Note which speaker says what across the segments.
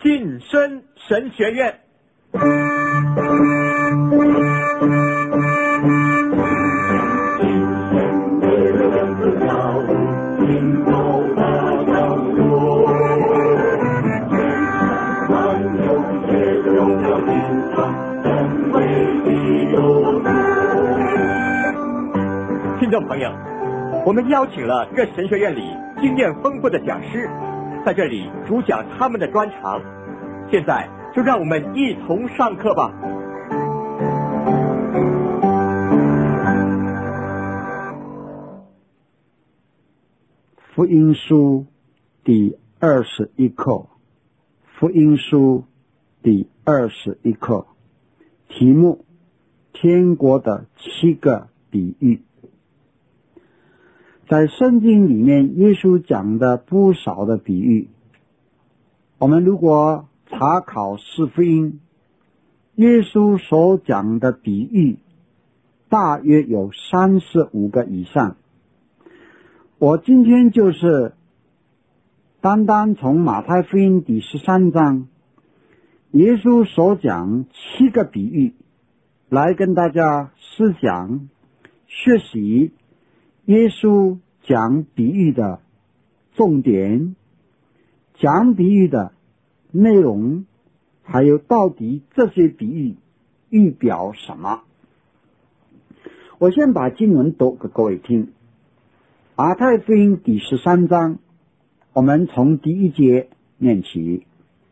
Speaker 1: 晋升神学院。听众朋友，我们邀请了各神学院里经验丰富的讲师，在这里主讲他们的专长。现在就让我们一同上课吧。
Speaker 2: 福音书第21课，福音书第21课，题目：天国的7个比喻。在圣经里面，耶稣讲的不少的比喻。我们如果查考四福音，耶稣所讲的比喻大约有35个以上。我今天就是单单从马太福音第13章耶稣所讲7个比喻来跟大家思想学习耶稣讲比喻的重点，讲比喻的内容，还有到底这些比喻预表什么。我先把经文读给各位听。马太福音第13章，我们从第1节念起。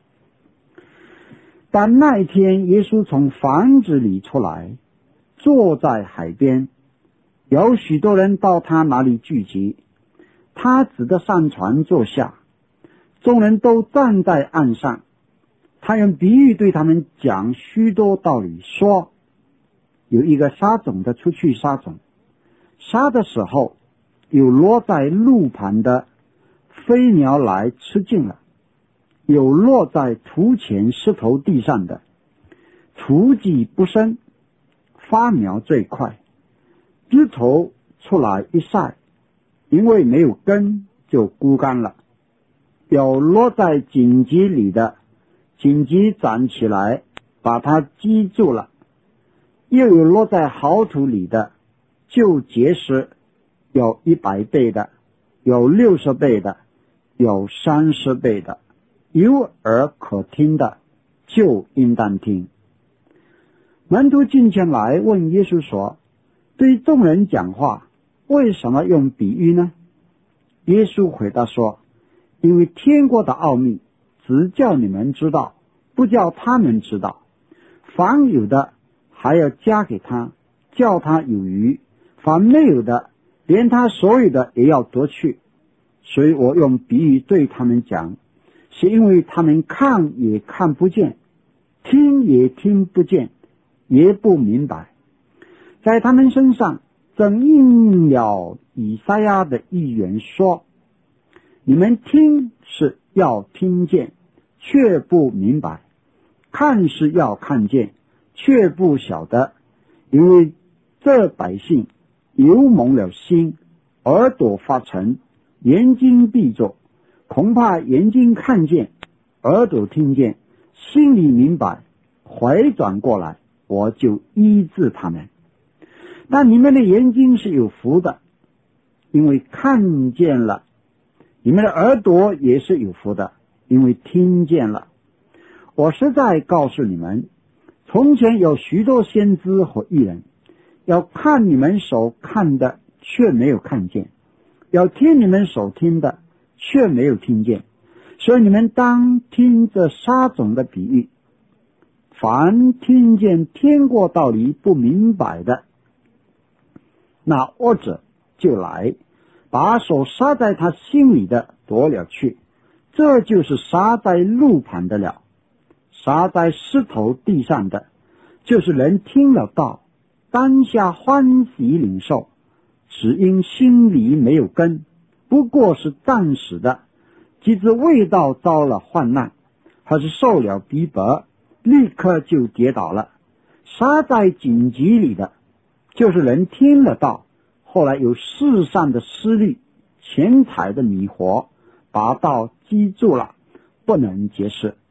Speaker 2: 但那一天，耶稣从房子里出来，坐在海边，有许多人到他那里聚集，他只得上船坐下，众人都站在岸上。他用比喻对他们讲许多道理，说有一个撒种的出去撒种，撒的时候，有落在路旁的飞鸟来吃尽了，有落在土前石头地上的，雏计不生，发苗最快，枝头出来一晒，因为没有根就枯干了。有落在荆棘里的，荆棘长起来把它击住了，又有落在好土里的，就结实，有100倍的，有60倍的，有30倍的。有耳可听的就应当听。门徒进前来问耶稣说，对众人讲话为什么用比喻呢？耶稣回答说，因为天国的奥秘只叫你们知道，不叫他们知道。凡有的还要加给他，叫他有余；凡没有的，连他所有的也要夺去。所以我用比喻对他们讲，是因为他们看也看不见，听也听不见，也不明白。在他们身上正应了以赛亚的预言说，你们听是要听见，却不明白；看是要看见，却不晓得。因为这百姓油蒙了心，耳朵发沉，眼睛闭着，恐怕眼睛看见，耳朵听见，心里明白，回转过来，我就医治他们。但你们的眼睛是有福的，因为看见了；你们的耳朵也是有福的，因为听见了。我实在告诉你们，从前有许多先知和义人，要看你们所看的，却没有看见；要听你们所听的，却没有听见。所以你们当听这撒种的比喻。凡听见天国道理不明白的，那恶者就来，把所撒在他心里的夺了去。这就是撒在路旁的了。撒在石头地上的，就是人听了道，当下欢喜领受，只因心里没有根，不过是暂时的，即使味道遭了患难，还是受了逼迫，立刻就跌倒了。撒在荆棘里的，就是人听了道，后来有世上的思虑、钱财的迷惑，把道击住了，不能结实。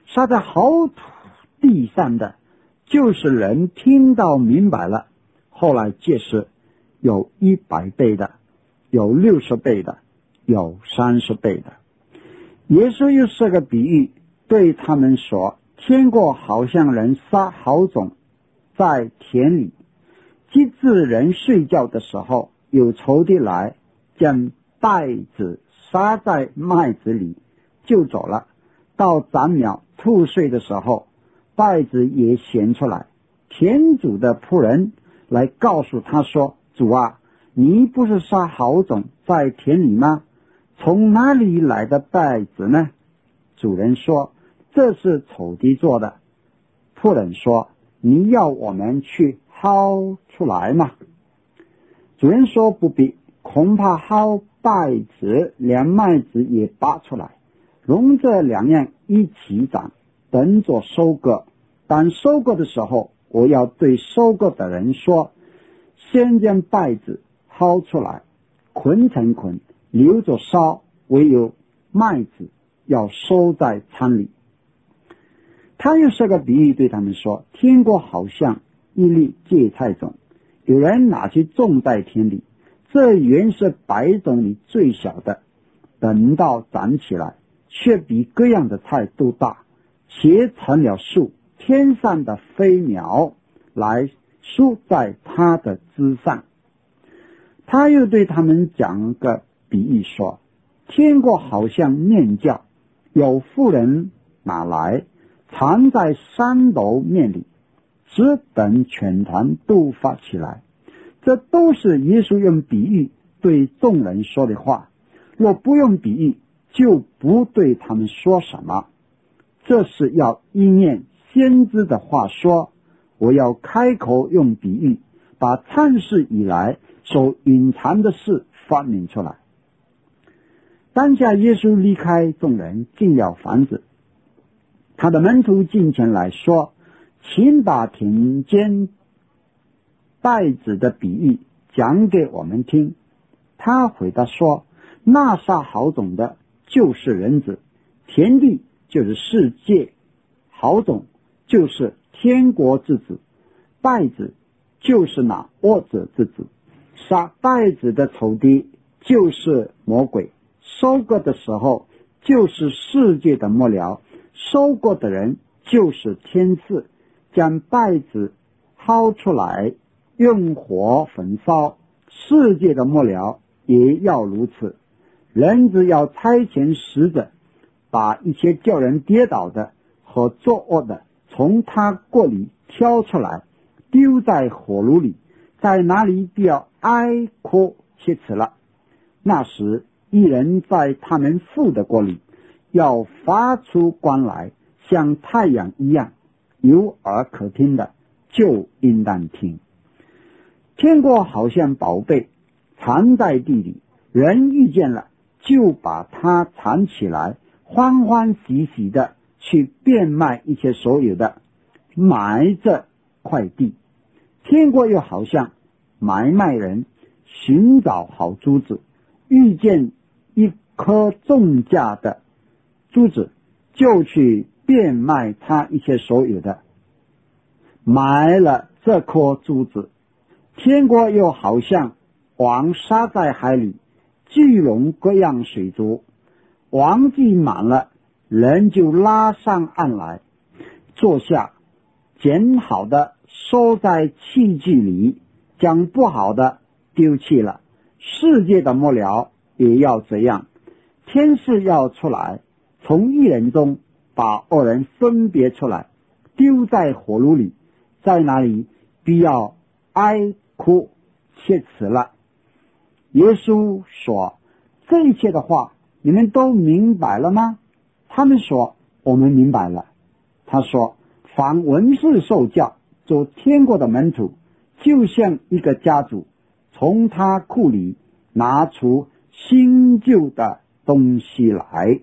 Speaker 2: 撒在好土地上的，就是人听到明白了，后来结实，有100倍的，有60倍的，有30倍的。耶稣又设个比喻，对他们说，天国好像人撒好种在田里，及至人睡觉的时候，有仇敌来将稗子撒在麦子里，就走了。到长苗吐穗的时候，稗子也显出来。田主的仆人来告诉他说，主啊，你不是撒好种在田里吗？从哪里来的稗子呢？主人说，这是仇敌做的。仆人说，你要我们去薅出来吗？主人说，不必，恐怕薅稗子连麦子也拔出来，容这2样一起长，等着收割。当收割的时候，我要对收割的人说，先将稗子薅出来，捆成捆，留着烧，唯有麦子要收在仓里。他又设个比喻对他们说，天国好像一粒芥菜种，有人拿去种在田里，这原是100种里最小的，等到长起来，却比各样的菜都大，且成了树，天上的飞鸟来宿在它的枝上。他又对他们讲个比喻说，天国好像面酵，有妇人拿来藏在3斗面里，只等全团都发起来。这都是耶稣用比喻对众人说的话，若不用比喻，就不对他们说什么。这是要应验先知的话说，我要开口用比喻，把创世以来所隐藏的事发明出来。当下耶稣离开众人，进了房子，他的门徒进前来说，请把田间稗子的比喻讲给我们听。他回答说，那撒好种的就是人子，田地就是世界，好种就是天国之子，稗子就是那恶者之子。撒稗子的仇敌就是魔鬼，收割的时候就是世界的末了，收割的人就是天赐，将稗子薅出来，用火焚烧。世界的末了也要如此，人子要差遣使者，把一切叫人跌倒的和作恶的从他国里挑出来，丢在火炉里，在那里必要哀哭切齿了。那时一人在他们父的国里要发出光来，像太阳一样，有耳可听的就应当听。天国好像宝贝藏在地里，人遇见了就把它藏起来，欢欢喜喜的去变卖一切所有的，买这块地。天国又好像买卖人寻找好珠子，遇见一颗重价的珠子，就去变卖他一切所有的，买了这颗珠子。天国又好像王撒在海里，聚拢各样水族，王聚满了，人就拉上岸来，坐下，捡好的收在器具里，将不好的丢弃了。世界的末了也要这样，天使要出来，从一人中把恶人分别出来，丢在火炉里，在那里必要哀哭切齿了。耶稣说，这一切的话你们都明白了吗？他们说，我们明白了。他说，凡文士受教做天国的门徒，就像一个家主从他库里拿出新旧的东西来。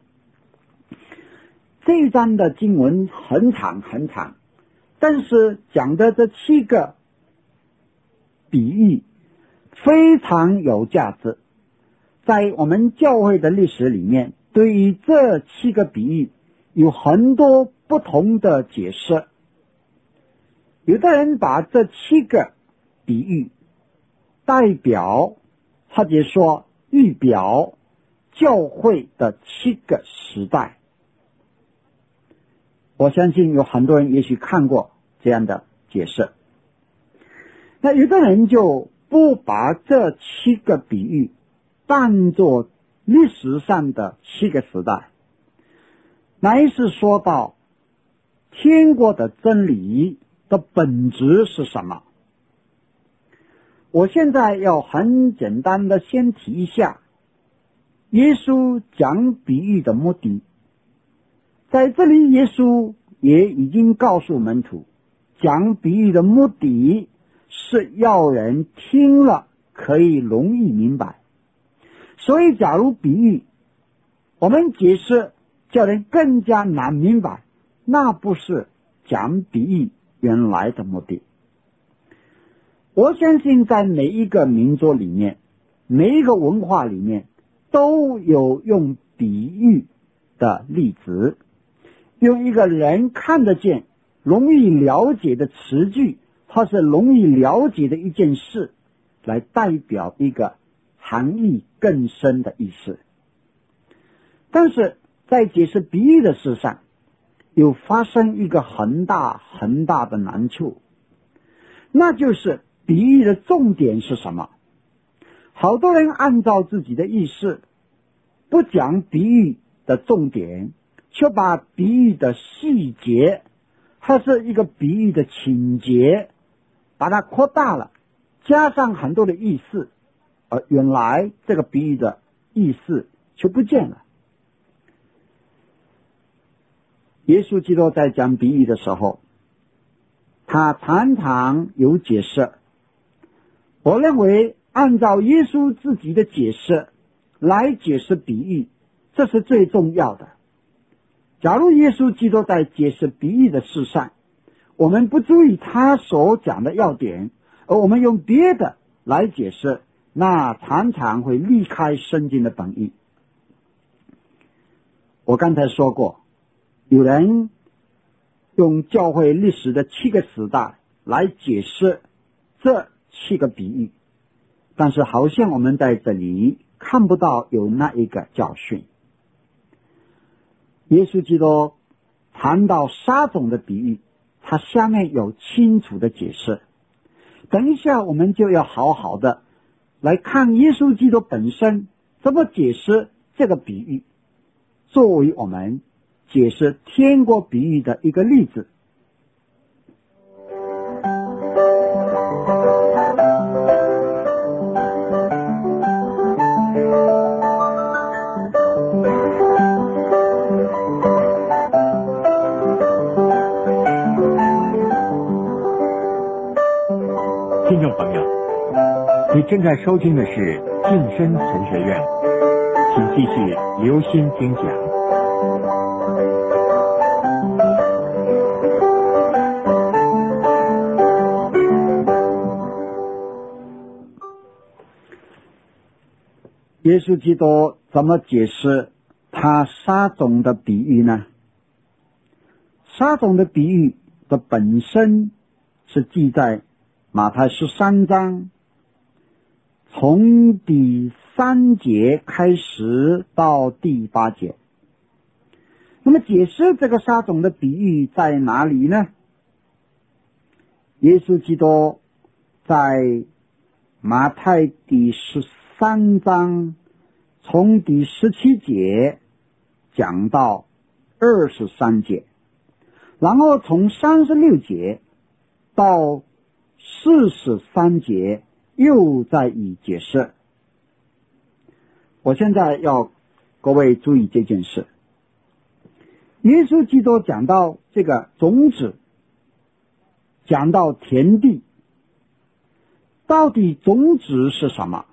Speaker 2: 这一章的经文很长很长，但是讲的这7个比喻非常有价值。在我们教会的历史里面，对于这7个比喻有很多不同的解释。有的人把这7个比喻代表或者说预表教会的7个时代。我相信有很多人也许看过这样的解释。那有的人就不把这7个比喻当作历史上的7个时代，乃是说到天国的真理的本质是什么。我现在要很简单的先提一下耶稣讲比喻的目的。在这里耶稣也已经告诉门徒，讲比喻的目的是要人听了可以容易明白。所以假如比喻我们解释叫人更加难明白，那不是讲比喻原来的目的。我相信在每一个民族里面，每一个文化里面都有用比喻的例子，用一个人看得见容易了解的词句或是容易了解的一件事来代表一个含义更深的意思。但是在解释比喻的事上有发生一个很大很大的难处，那就是比喻的重点是什么。好多人按照自己的意思不讲比喻的重点，却把比喻的细节或是一个比喻的情节把它扩大了，加上很多的意思，而原来这个比喻的意思就不见了。耶稣基督在讲比喻的时候，他常常有解释。我认为按照耶稣自己的解释来解释比喻，这是最重要的。假如耶稣基督在解释比喻的事上，我们不注意他所讲的要点，而我们用别的来解释，那常常会离开圣经的本意。我刚才说过，有人用教会历史的7个时代来解释这7个比喻，但是好像我们在这里看不到有那一个教训。耶稣基督谈到撒种的比喻，他下面有清楚的解释。等一下我们就要好好的来看耶稣基督本身怎么解释这个比喻，作为我们解释天国比喻的一个例子。
Speaker 1: 听众朋友，你正在收听的是晋身神学院，请继续留心听讲。
Speaker 2: 耶稣基督怎么解释他撒种的比喻呢？撒种的比喻的本身是记在马太13章，从第3节开始到第8节。那么解释这个撒种的比喻在哪里呢？耶稣基督在马太第13章从第17节讲到23节，然后从36节到43节又再以解释。我现在要各位注意这件事。耶稣基督讲到这个种子，讲到田地，到底种子是什么？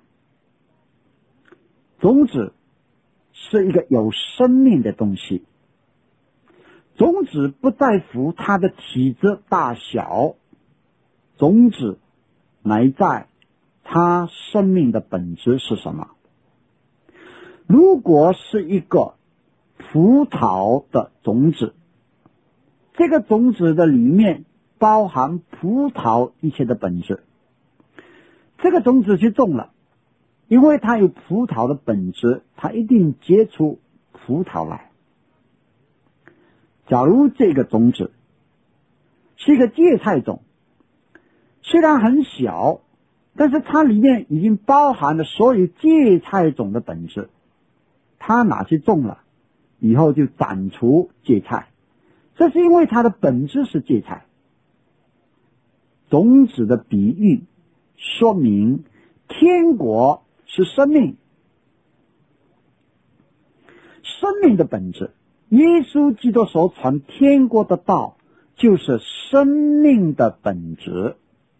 Speaker 2: 种子是一个有生命的东西，种子不在乎它的体积大小，种子乃在它生命的本质是什么。如果是一个葡萄的种子，这个种子的里面包含葡萄一切的本质。这个种子去种了，因为它有葡萄的本质，它一定结出葡萄来。假如这个种子是一个芥菜种，虽然很小，但是它里面已经包含了所有芥菜种的本质，它拿去种了，以后就长出芥菜，这是因为它的本质是芥菜。种子的比喻说明天国是生命，生命的本质。耶稣基督所传天国的道就是生命的本质。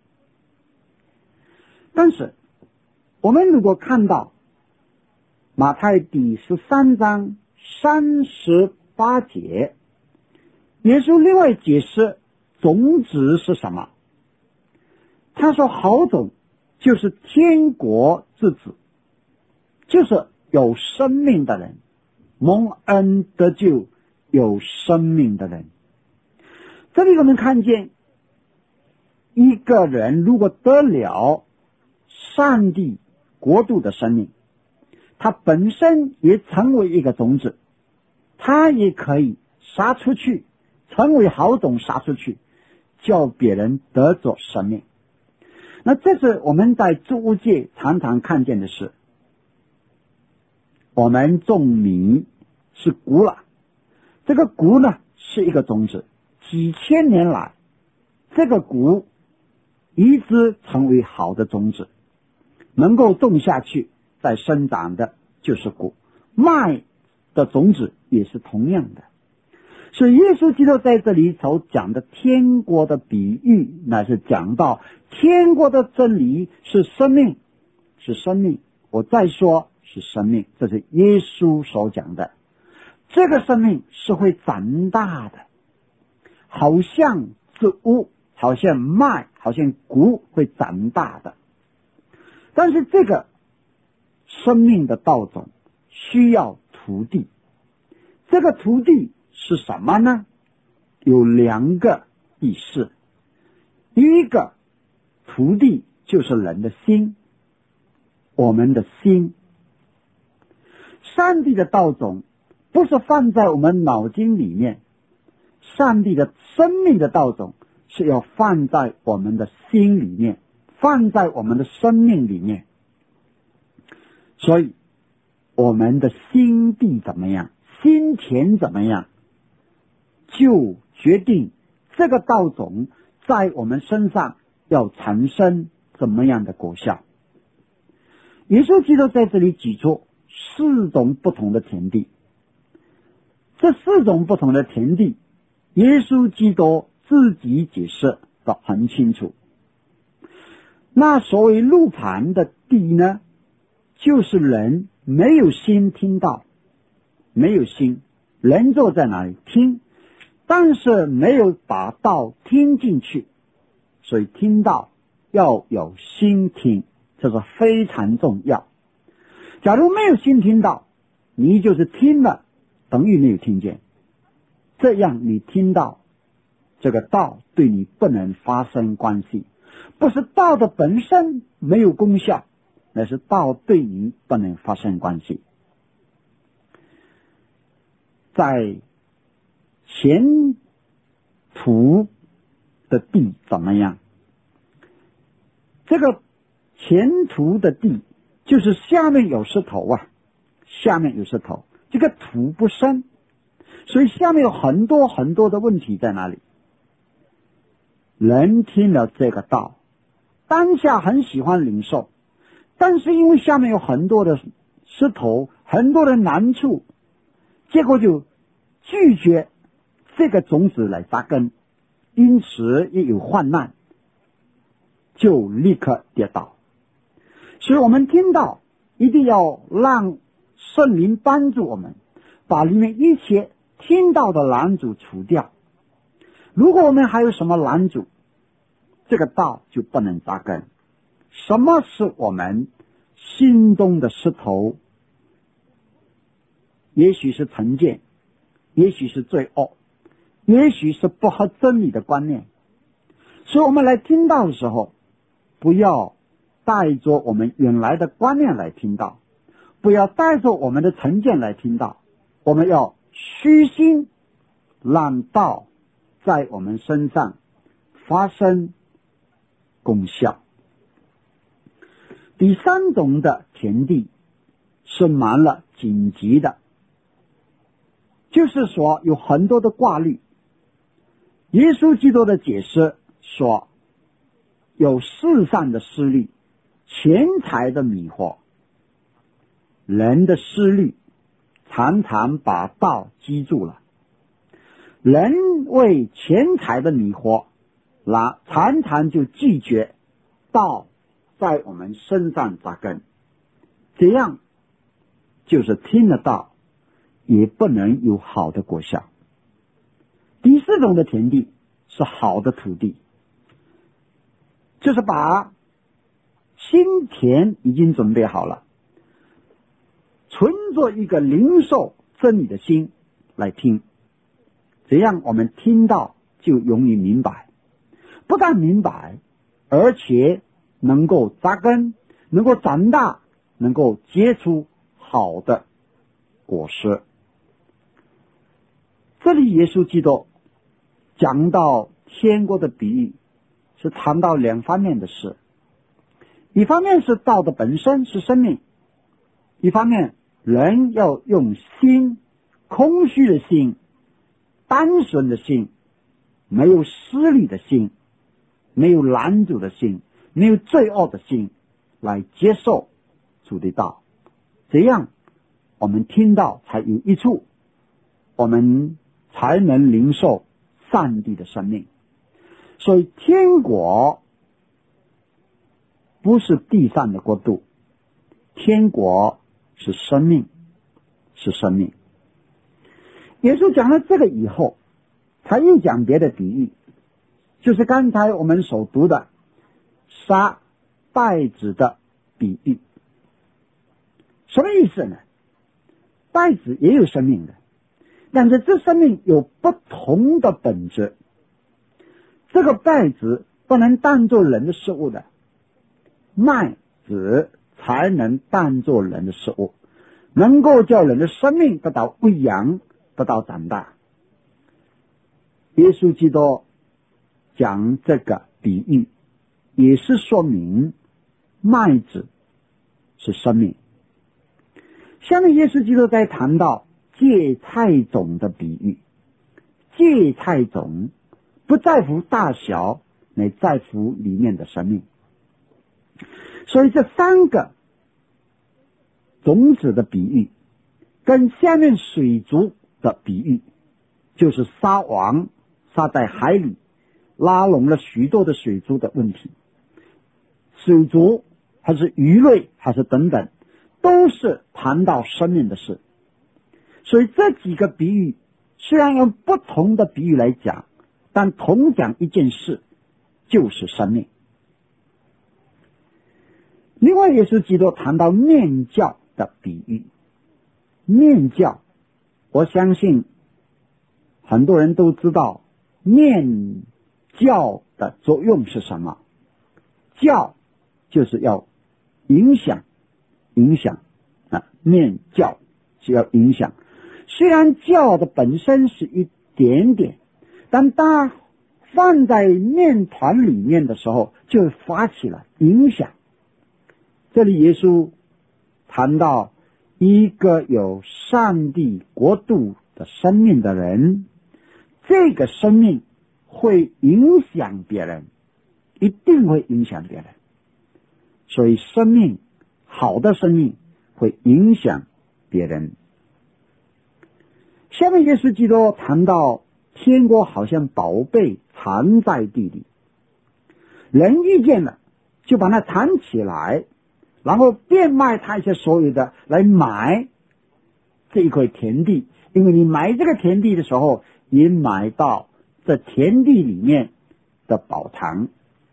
Speaker 2: 但是我们如果看到马太第13章38节，耶稣另外解释种子是什么。他说好种就是天国之子，就是有生命的人，蒙恩得救有生命的人。这里我们看见一个人如果得了上帝国度的生命，他本身也成为一个种子，他也可以撒出去，成为好种撒出去，叫别人得着生命。那这是我们在作物界常常看见的事。我们种米是谷了，这个谷呢是一个种子，几千年来这个谷一直成为好的种子，能够种下去再生长的就是谷。麦的种子也是同样的。所以耶稣基督在这里所讲的天国的比喻，乃是讲到天国的真理是生命，是生命。我再说是生命，这是耶稣所讲的。这个生命是会长大的，好像植物，好像麦，好像谷会长大的。但是这个生命的稻种需要土地，这个土地是什么呢？有两个意思。第一个土地就是人的心，我们的心。上帝的稻种不是放在我们脑筋里面，上帝的生命的稻种是要放在我们的心里面，放在我们的生命里面。所以我们的心地怎么样，心田怎么样，就决定这个稻种在我们身上要产生怎么样的果效。耶稣基督在这里举出4种不同的田地，这4种不同的田地，耶稣基督自己解释得很清楚。那所谓路旁的地呢，就是人没有心听到，没有心，人坐在那里听，但是没有把道听进去，所以听到要有心听，这是非常重要。假如没有心听到，你就是听了等于没有听见，这样你听到这个道对你不能发生关系，不是道的本身没有功效，那是道对你不能发生关系。在前途的地怎么样？这个前途的地就是下面有石头啊，下面有石头，这个土不深，所以下面有很多很多的问题在那里。人听了这个道，当下很喜欢领受，但是因为下面有很多的石头，很多的难处，结果就拒绝这个种子来扎根，因此也有患难，就立刻跌倒。所以我们听到一定要让圣灵帮助我们，把里面一切听到的拦阻除掉。如果我们还有什么拦阻，这个道就不能扎根。什么是我们心中的石头？也许是成见， 也许是罪恶，也许是不合真理的观念。所以我们来听到的时候，不要带着我们原来的观念来听到，不要带着我们的成见来听到，我们要虚心让道在我们身上发生功效。第三种的田地是满了荆棘的，就是说有很多的挂虑。耶稣基督的解释说，有世上的思虑，钱财的迷惑，人的思虑常常把道击住了，人为钱财的迷惑，常常就拒绝道在我们身上扎根，这样就是听得到也不能有好的果效。第四种的田地是好的土地，就是把心田已经准备好了，存着一个领受真理的心来听，这样我们听到就容易明白，不但明白，而且能够扎根，能够长大，能够结出好的果实。这里耶稣基督讲到天国的比喻，是谈到两方面的事，一方面是道的本身是生命，一方面人要用心，空虚的心，单纯的心，没有私利的心，没有拦阻的心，没有罪恶的心来接受主的道，这样我们听到才有益处，我们才能领受上帝的生命。所以天国不是地上的国度，天国是生命，是生命。耶稣讲了这个以后，他又讲别的比喻，就是刚才我们所读的撒稗子的比喻。什么意思呢？稗子也有生命的，但是这生命有不同的本质。这个稗子不能当作人的食物的，麦子才能当作人的食物，能够叫人的生命得到喂养，得到长大。耶稣基督讲这个比喻，也是说明麦子是生命。下面耶稣基督在谈到芥菜种的比喻，芥菜种不在乎大小，乃在乎里面的生命。所以这三个种子的比喻跟下面水族的比喻，就是撒网撒在海里，拉拢了许多的水族的问题。水族还是鱼类还是等等，都是谈到生命的事。所以这几个比喻虽然用不同的比喻来讲，但同讲一件事，就是生命。另外耶稣基督谈到面教的比喻。面教，我相信很多人都知道面教的作用是什么。教就是要影响面教是要影响。虽然教的本身是一点点，但它放在面团里面的时候，就发起了影响。这里耶稣谈到一个有上帝国度的生命的人，这个生命会影响别人，一定会影响别人。所以生命，好的生命会影响别人。下面耶稣基督谈到天国好像宝贝藏在地里，人遇见了就把它藏起来，然后变卖他一些所有的来买这一块田地，因为你买这个田地的时候，你买到这田地里面的宝藏。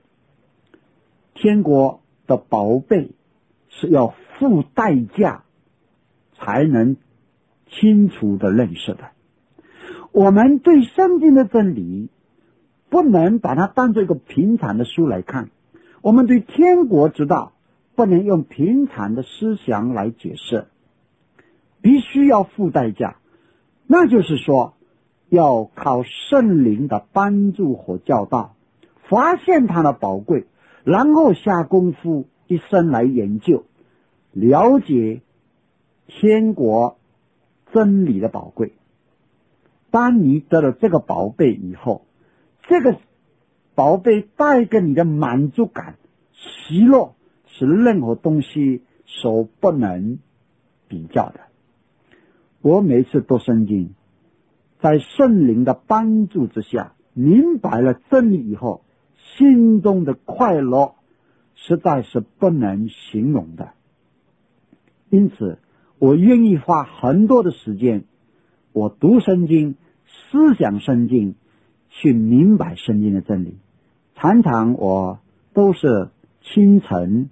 Speaker 2: 天国的宝贝是要付代价才能清楚的认识的， 我们对圣经的真理不能把它当作一个平常的书来看，我们对天国之道不能用平常的思想来解释，必须要付代价，那就是说要靠圣灵的帮助和教导，发现它的宝贵，然后下功夫一生来研究了解天国真理的宝贵。当你得了这个宝贝以后，这个宝贝带给你的满足感、喜乐是任何东西所不能比较的。我每次读圣经，在圣灵的帮助之下，明白了真理以后，心中的快乐实在是不能形容的。因此我愿意花很多的时间，我读圣经，思想圣经，去明白圣经的真理。常常我都是清晨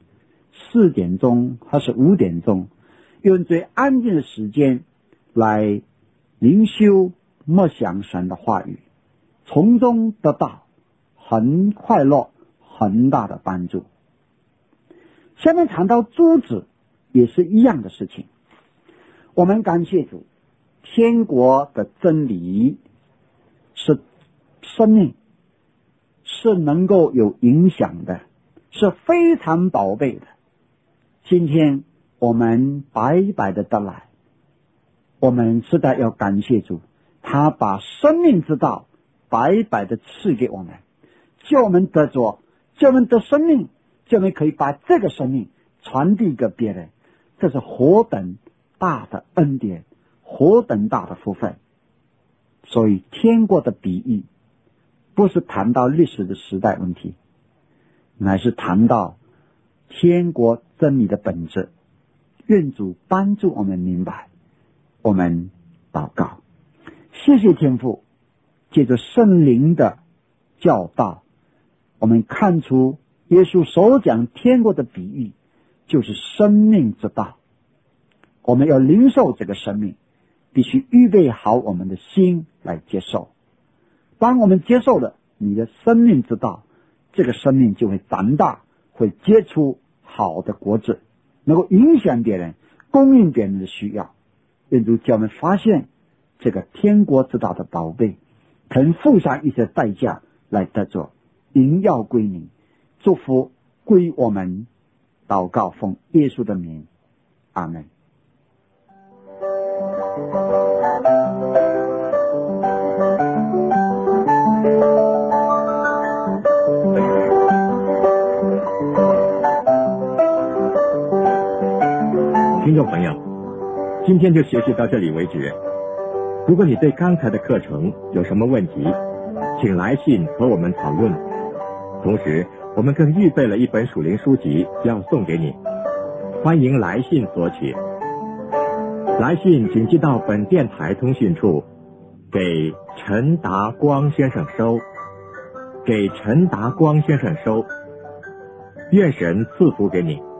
Speaker 2: 4点钟还是5点钟，用最安静的时间来灵修默想神的话语，从中得到很快乐很大的帮助。下面谈到珠子也是一样的事情。我们感谢主，天国的真理是生命，是能够有影响的，是非常宝贝的。今天我们白白的得来，我们实在要感谢主，他把生命之道白白的赐给我们，叫我们得着，叫我们得生命，叫我们可以把这个生命传递给别人。这是何等大的恩典，何等大的福分。所以天国的比喻不是谈到历史的时代问题，乃是谈到天国真理的本质。愿主帮助我们明白。我们祷告，谢谢天父，借着圣灵的教导，我们看出耶稣所讲天国的比喻就是生命之道。我们要领受这个生命，必须预备好我们的心来接受。当我们接受了你的生命之道，这个生命就会长大，会结出好的果子，能够影响别人，供应别人的需要。愿主叫我们发现这个天国之道的宝贝，肯付上一些代价来得着。荣耀归你，祝福归我们。祷告奉耶稣的名，阿们。
Speaker 1: 听众朋友，今天就学习到这里为止。如果你对刚才的课程有什么问题，请来信和我们讨论。同时我们更预备了一本属灵书籍要送给你，欢迎来信索取。来信请寄到本电台通讯处，给陈达光先生收，给陈达光先生收。愿神赐福给你。